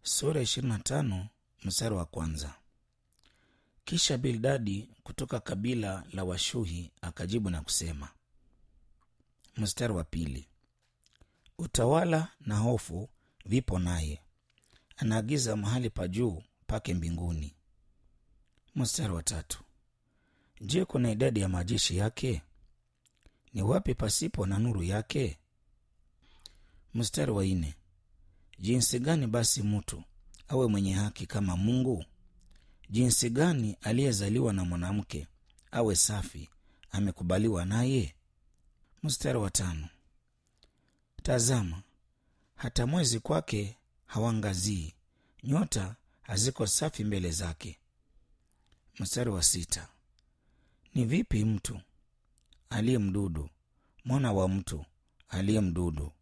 Sura 25 mstari wa kwanza. Kisha Bildadi kutoka kabila la Washuhi akajibu na kusema. Mstari wa pili. Utawala na hofu vipo naye, anaagiza mahali pa juu pake mbinguni. Mstari wa tatu. Je, kuna idadi ya majeshi yake? Ni wapi pasipo na nuru yake? Mstari wa nne. Jinsi gani basi mtu awe mwenye haki kama Mungu? Jinsi gani aliyezaliwa na mwanamke awe safi, amekubaliwa naye? Mstari wa tano. Tazama, hata mwezi kwake hawangazii, nyota haziko safi mbele zake. Mstari wa sita. Ni vipi mtu aliye mdudu, mwana wa mtu aliye mdudu,